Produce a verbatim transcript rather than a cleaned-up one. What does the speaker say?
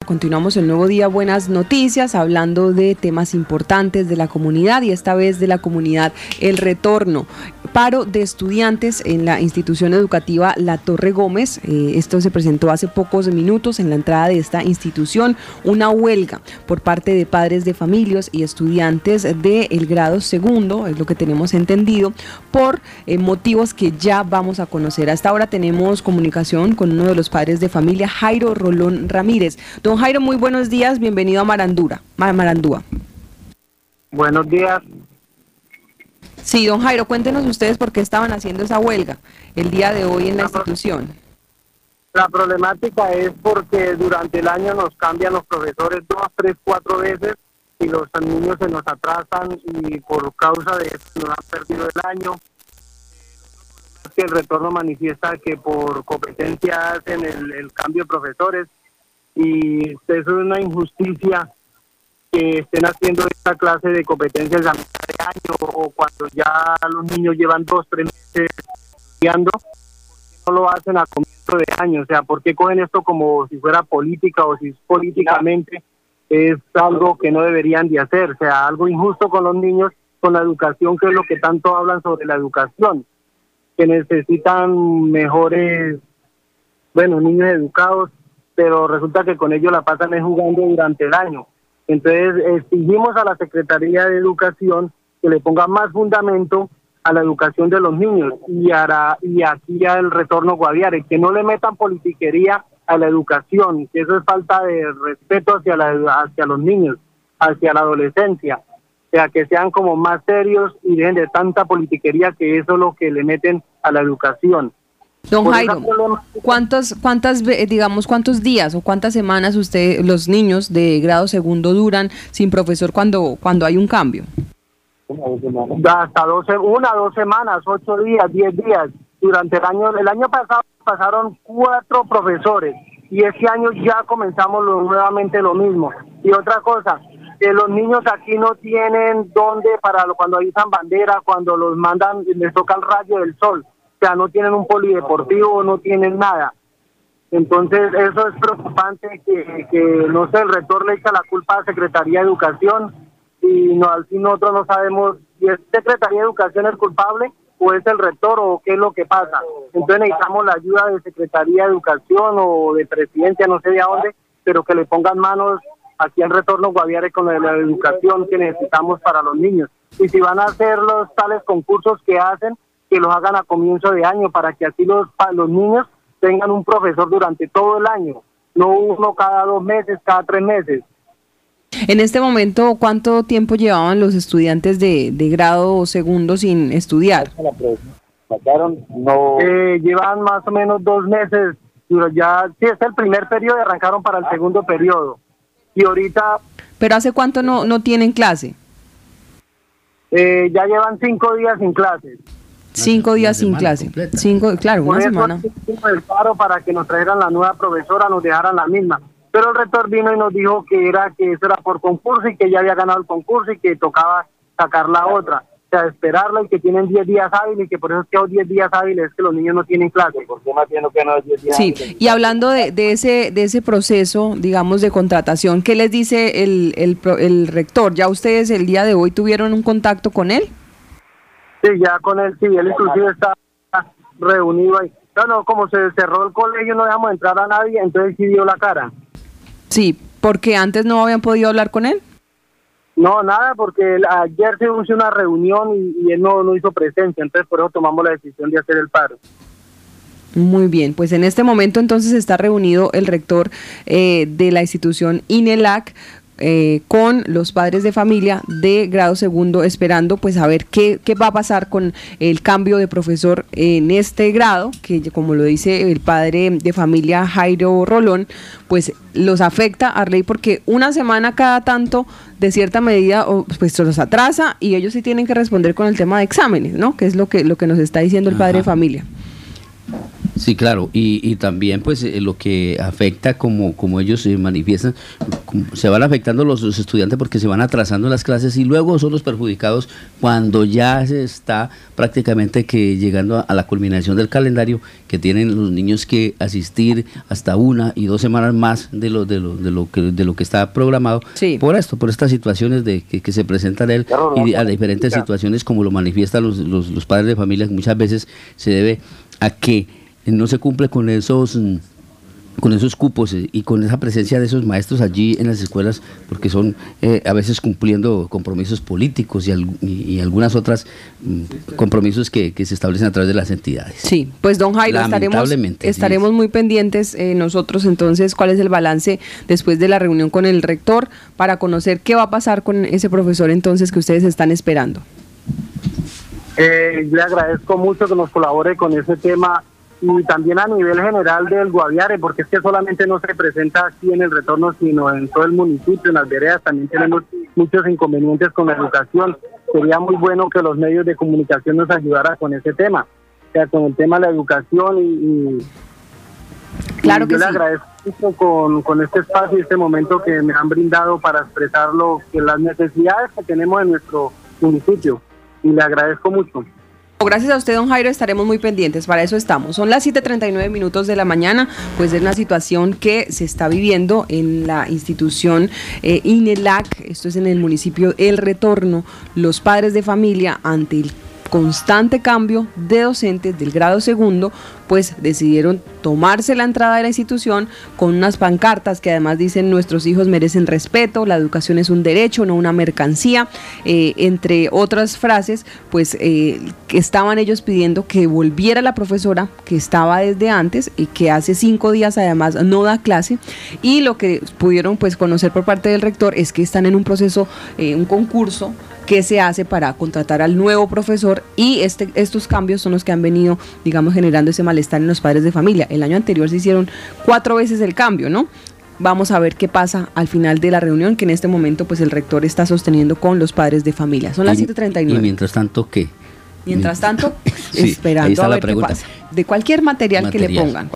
continuamos el Nuevo Día Buenas Noticias, hablando de temas importantes de la comunidad y esta vez de la comunidad el retorno. Paro de estudiantes en la institución educativa La Torre Gómez. Eh, esto se presentó hace pocos minutos en la entrada de esta institución, una huelga por parte de padres de familias y estudiantes del grado segundo, es lo que tenemos entendido, por eh, motivos que ya vamos a conocer. Hasta ahora tenemos comunicación con uno de los padres de familia, Jairo Rolón Ramírez. Don Jairo, muy buenos días, bienvenido a Marandura, Marandúa. Buenos días. Sí, don Jairo, cuéntenos ustedes por qué estaban haciendo esa huelga el día de hoy en la institución. La problemática es porque durante el año nos cambian los profesores dos, tres, cuatro veces y los niños se nos atrasan y por causa de eso nos han perdido el año. El retorno manifiesta que por competencia hacen el, el cambio de profesores y eso es una injusticia que estén haciendo esta clase de competencias a mitad de año o cuando ya los niños llevan dos, tres meses estudiando, no lo hacen a comienzo de año. O sea, ¿por qué cogen esto como si fuera política o si políticamente es algo que no deberían de hacer? O sea, algo injusto con los niños, con la educación, que es lo que tanto hablan sobre la educación, que necesitan mejores, bueno, niños educados, pero resulta que con ellos la pasan es jugando durante el año. Entonces exigimos a la Secretaría de Educación que le ponga más fundamento a la educación de los niños y, a, y aquí al retorno Guaviare, que no le metan politiquería a la educación, que eso es falta de respeto hacia, la, hacia los niños, hacia la adolescencia, o sea, que sean como más serios y dejen de tanta politiquería, que eso es lo que le meten a la educación. Don Jairo, ¿cuántos, cuántas, digamos, cuántos días o cuántas semanas usted, los niños de grado segundo duran sin profesor cuando, cuando hay un cambio? Hasta doce, una, dos semanas, ocho días, diez días. Durante el año, el año pasado pasaron cuatro profesores y este año ya comenzamos lo, nuevamente lo mismo. Y otra cosa, que los niños aquí no tienen dónde para lo, cuando izan bandera, cuando los mandan, les toca el rayo del sol. O sea, no tienen un polideportivo, no tienen nada. Entonces, eso es preocupante, que, que no sé, el rector le echa la culpa a la Secretaría de Educación y no, al fin nosotros no sabemos si es Secretaría de Educación el culpable o es el rector o qué es lo que pasa. Entonces necesitamos la ayuda de Secretaría de Educación o de Presidencia, no sé de dónde, pero que le pongan manos aquí al retorno Guaviare con la, la educación que necesitamos para los niños. Y si van a hacer los tales concursos que hacen, que los hagan a comienzo de año para que así los, los niños tengan un profesor durante todo el año, no uno cada dos meses, cada tres meses. En este momento, ¿cuánto tiempo llevaban los estudiantes de, de grado segundo sin estudiar? No. Eh, llevan más o menos dos meses, pero ya, sí, es el primer periodo y arrancaron para el segundo periodo. Y ahorita... ¿Pero hace cuánto no, no tienen clase? Eh, ya llevan cinco días sin clases. Cinco días sin clase, completa. Cinco, claro, una semana. El paro para que nos trajeran la nueva profesora, nos dejaran la misma. Pero el rector vino y nos dijo que era que eso era por concurso y que ya había ganado el concurso y que tocaba sacar la otra. O sea, esperarla y que tienen diez días hábiles y que por eso es que los diez días hábiles es que los niños no tienen clase. ¿Por qué más bien que no es diez días Sí, hábiles? Y hablando de, de ese de ese proceso, digamos, de contratación, ¿qué les dice el, el, el rector? ¿Ya ustedes el día de hoy tuvieron un contacto con él? Sí, ya con él, sí, él inclusive está reunido ahí. No, no, como se cerró el colegio, no dejamos entrar a nadie, entonces sí dio la cara. Sí, porque antes no habían podido hablar con él. No, nada, porque él, ayer se hizo una reunión y, y él no, no hizo presencia, entonces por eso tomamos la decisión de hacer el paro. Muy bien, pues en este momento entonces está reunido el rector eh, de la institución INELAC Eh, con los padres de familia de grado segundo, esperando pues a ver qué, qué va a pasar con el cambio de profesor en este grado, que como lo dice el padre de familia Jairo Rolón, pues los afecta a ley porque una semana cada tanto de cierta medida pues los atrasa y ellos sí tienen que responder con el tema de exámenes, ¿no? Que es lo que, lo que nos está diciendo el padre Ajá. de familia. Sí, claro, y, y también pues eh, lo que afecta, como, como ellos se manifiestan, como se van afectando los, los estudiantes porque se van atrasando las clases y luego son los perjudicados cuando ya se está prácticamente que llegando a, a la culminación del calendario, que tienen los niños que asistir hasta una y dos semanas más de lo de lo de lo que de lo que está programado. Sí. Por esto, por estas situaciones de que, que se presentan él claro, no, y a diferentes ya. situaciones como lo manifiestan los, los, los padres de familia, que muchas veces se debe a que no se cumple con esos con esos cupos y con esa presencia de esos maestros allí en las escuelas, porque son eh, a veces cumpliendo compromisos políticos y, y, y algunas otras mm, compromisos que, que se establecen a través de las entidades. Sí, pues don Jairo, estaremos, estaremos sí. muy pendientes eh, nosotros entonces cuál es el balance después de la reunión con el rector para conocer qué va a pasar con ese profesor entonces que ustedes están esperando. Eh, le agradezco mucho que nos colabore con ese tema y también a nivel general del Guaviare, porque es que solamente no se presenta aquí en el retorno, sino en todo el municipio, en las veredas, también tenemos muchos inconvenientes con la educación. Sería muy bueno que los medios de comunicación nos ayudaran con ese tema, o sea, con el tema de la educación y, y claro y que yo sí. le agradezco mucho con, con este espacio y este momento que me han brindado para expresar lo que las necesidades que tenemos en nuestro municipio, y le agradezco mucho. Gracias a usted, don Jairo, estaremos muy pendientes, para eso estamos. Son las siete treinta y nueve minutos de la mañana, pues es una situación que se está viviendo en la institución eh, INELAC, esto es en el municipio El Retorno. Los padres de familia, ante el constante cambio de docentes del grado segundo, pues decidieron tomarse la entrada de la institución con unas pancartas que además dicen: nuestros hijos merecen respeto, la educación es un derecho, no una mercancía, eh, entre otras frases, pues eh, que estaban ellos pidiendo que volviera la profesora que estaba desde antes y que hace cinco días además no da clase, y lo que pudieron pues conocer por parte del rector es que están en un proceso, eh, un concurso que se hace para contratar al nuevo profesor, y este, estos cambios son los que han venido, digamos, generando ese malestar en los padres de familia. El año anterior se hicieron cuatro veces el cambio, ¿no? Vamos a ver qué pasa al final de la reunión, que en este momento pues el rector está sosteniendo con los padres de familia. Son las siete treinta y nueve. ¿Y mientras tanto qué? Mientras tanto, sí, esperando a ver qué pasa. De cualquier material, material que le pongan.